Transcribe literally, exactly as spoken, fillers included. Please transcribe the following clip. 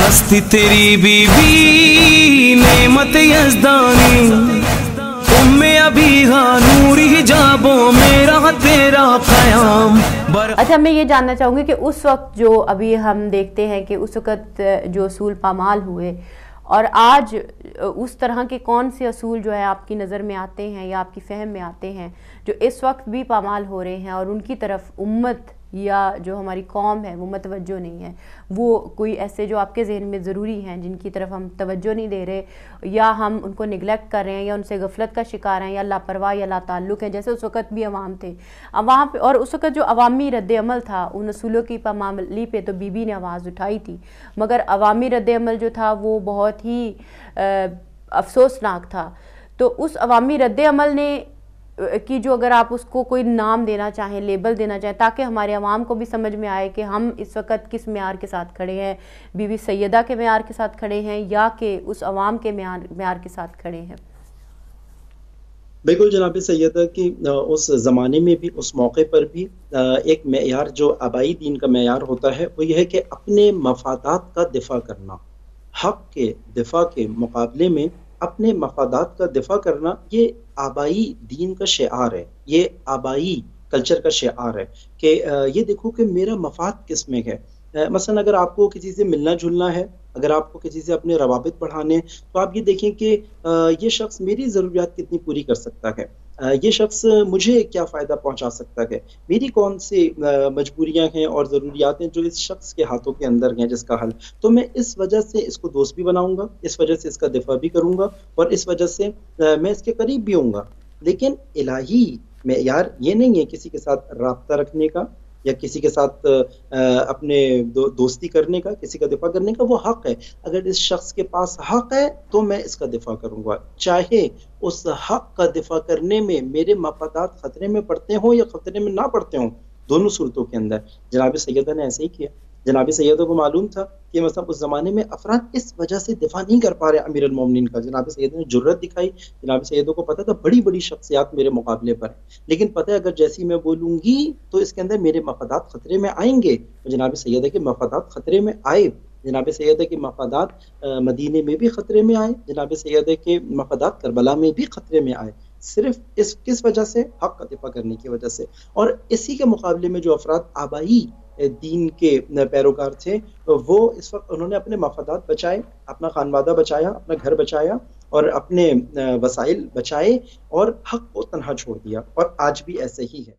हस्ती तेरी बीवी नेमत यज़दानी उम्मे अभी नूर हिजाबो मेरा तेरा क़याम। अच्छा, मैं ये जानना चाहूँगी कि उस वक्त जो अभी हम देखते हैं कि उस वक्त जो असूल पामाल हुए और आज उस तरह के कौन से असूल जो है आपकी नज़र में आते हैं या आपकी फ़हम में आते हैं जो इस वक्त भी पामाल हो रहे हैं और उनकी तरफ उम्मत या जो हमारी कौम है वो मतवज्जो नहीं है? वो कोई ऐसे जो आपके ज़हन में ज़रूरी हैं जिनकी तरफ हम तवज्जो नहीं दे रहे या हम उनको निगलेक्ट कर रहे हैं या उनसे गफलत का शिकार हैं या लापरवाह या लाताल्लुक़ हैं, जैसे उस वक़्त भी अवाम थे वहाँ पे, और उस वक़्त जो अवामी रद्द अमल था उन असूलों की पामाली पे तो बीबी ने आवाज़ उठाई थी, मगर अवामी रद्द अमल जो था वो बहुत ही अफसोसनाक था। तो उस अवामी रद्द अमल ने कि जो अगर आप उसको कोई नाम देना चाहें, लेबल देना चाहें, ताकि हमारे अवाम को भी समझ में आए कि हम इस वक्त किस मेयार के साथ खड़े हैं, बीबी सैयदा के मेयार के साथ खड़े हैं या कि उस अवाम के मेयार मेयार के साथ खड़े हैं। बिल्कुल जनाब सैयदा की उस ज़माने में भी उस मौके पर भी एक मेयार जो आबाई दीन का मेयार होता है वो यह है कि अपने मफादात का दिफा करना, हक़ के दिफा के मुकाबले में अपने मफादात का दिफा करना, ये आबाई दीन का शिआर है, ये आबाई कल्चर का शिआर है कि ये देखो कि मेरा मफाद किस में है। मसलन अगर आपको किसी से मिलना जुलना है, अगर आपको किसी से अपने रवाबित बढ़ाने, तो आप ये देखें कि ये शख्स मेरी ज़रूरियात कितनी पूरी कर सकता है, ये शख्स मुझे क्या फ़ायदा पहुंचा सकता है, मेरी कौन सी मजबूरियां हैं और ज़रूरियात हैं जो इस शख्स के हाथों के अंदर हैं जिसका हल, तो मैं इस वजह से इसको दोस्त भी बनाऊंगा, इस वजह से इसका दिफा भी करूंगा और इस वजह से मैं इसके करीब भी होऊंगा। लेकिन इलाही मेयार ये नहीं है किसी के साथ राब्ता रखने का या किसी के साथ अपने दो, दोस्ती करने का, किसी का दिफा करने का। वो हक़ है, अगर इस शख्स के पास हक़ है तो मैं इसका दिफा करूँगा, चाहे उस हक़ का दिफा करने में मेरे मफादात ख़तरे में पड़ते हों या ख़तरे में ना पड़ते हों, दोनों सूरतों के अंदर। जनाब सैयदा ने ऐसे ही किया। जनाब सैयदा को मालूम था कि मतलब उस ज़माने में अफराद इस वजह से दिफा नहीं कर पा रहे अमीर अल मोमिनीन का। जनाब सैयदा ने जुर्रत दिखाई। जनाब सैयदा को पता था बड़ी बड़ी शख्सियात मेरे मुकाबले पर, लेकिन पता है अगर जैसी मैं बोलूँगी तो इसके अंदर मेरे मफादात ख़तरे में आएंगे। तो जनाब सैयदा के मफादात ख़तरे में आए। जनाब सैयदा के मफादात मदीने में भी ख़तरे में आए, जनाब सैयदा के मफादात करबला में भी ख़तरे में आए, सिर्फ इस किस वजह से, हक़ का दिफा करने की वजह से। और इसी के मुकाबले में जो अफराद आबाई दीन के पैरोकार थे वो इस वक्त उन्होंने अपने मफादात बचाए, अपना खानवादा बचाया, अपना घर बचाया और अपने वसाइल बचाए और हक़ को तन्हा छोड़ दिया, और आज भी ऐसे ही है।